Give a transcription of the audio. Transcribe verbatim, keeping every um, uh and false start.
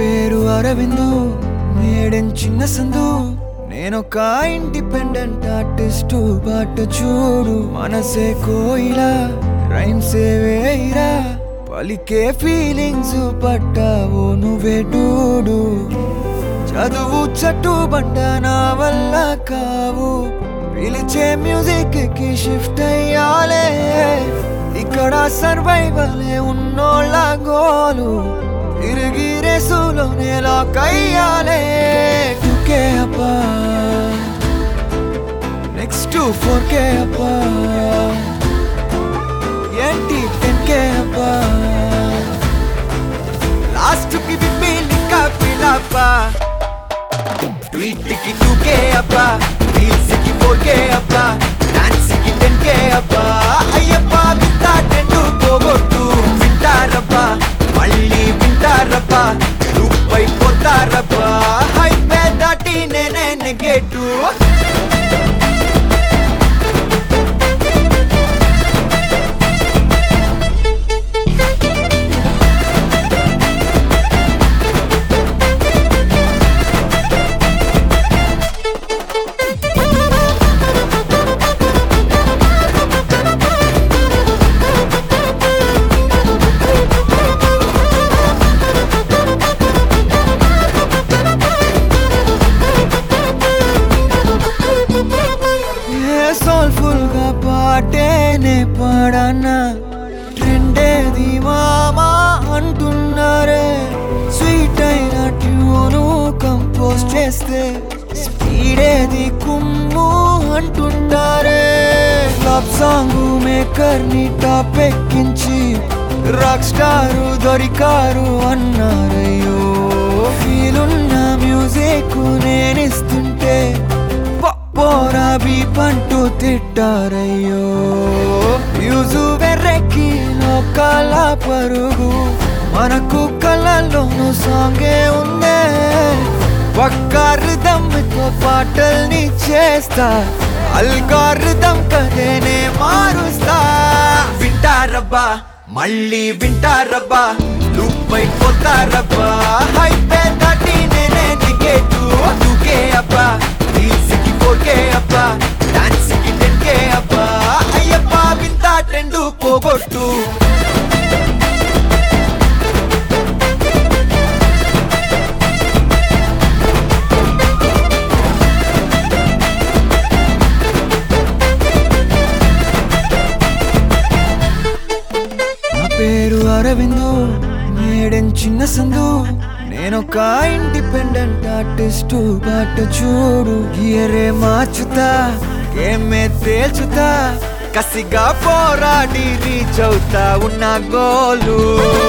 పేరు అరవిందు, మేడెన్ చిన్న సందు. నేనొక ఇండిపెండెంట్ ఆర్టిస్టు. బాట చూడు మనసే కోయిలా, రైమ్సే వేయిరా, పలికే ఫీలింగ్స్ పట్టావు నువ్వే డూడు. చదువు చట్టు బండ నా వల్ల కావు, పిలిచే మ్యూజిక్ కి షిఫ్ట్ అయ్యాలే. ఇక్కడ సర్వైవలే ఉన్నోళ్ళ గోలు, తిరిగి రేసులోనే లాక్ అయ్యాలే. టూకే అప్పా నెక్స్ట్ ఫోర్ కే అప్పా, ఏంటి టెన్ కే అప్పా, లాస్ట్ కి బిబ్బిలిక పిలప్పా. ట్వీట్ కి టూ కే అప్పా, రీల్స్ కి ఫోర్ కే అప్పా, డాన్స్ కి టెన్ కే అప్పా. అయ్యప్ప వింటా టెండు పోగొట్టు, వింటారప్పా మళ్ళీ వింటారప్పా, రూపై పోతారప్పా. హైవే దాటి నేనే నెగేటు. సోల్ఫుల్ గా పాటేనే పాడనా, ట్రెండేది మామా అంటున్నారే. స్వీట్ అయిన ట్యూను కంపోజ్ చేస్తే స్పీడేది కుమ్ము అంటుంటారే. క్లబ్ సాంగ్ మేకర్ ని టాప్ ఎక్కించి రాక్ స్టారు దొరికారు అన్నారయ్యో. ఫీలున్న మ్యూజిక్ నేనిస్తుంటే పోరా బీపంటూ తిట్టారయ్యో. యూజు వెర్రెక్కి లోకాల పరుగు, మనకు కళ్ళల్లోనూ సాంగే ఉందే. పక్కారిదమ్తో పాటల్ని చేస్తా, అల్గారిదం కదేనే మారుస్తా. వింటారబ్బా మళ్ళీ వింటారబ్బా, లూపై పోతారబ్బా. హైవే దాటి నేనే నెగేటు. టూకే అబ్బా, రీల్స్ కి ఫోర్ కే అబ్బా, డాన్స్ కి టెన్ కే అబ్బా. అయ్యప్ప వింటా ట్రెండు పోగొట్టు. నా పేరు అరవిందు, మేడెన్ చిన్న సందు. నేనొక ఇండిపెండెంట్ ఆర్టిస్టు. బాట చూడు గియరే మార్చుతా, ఏమే తేల్చుతా, కసిగా పోరాడి రీచ్ అవుతా ఉన్న గోలు.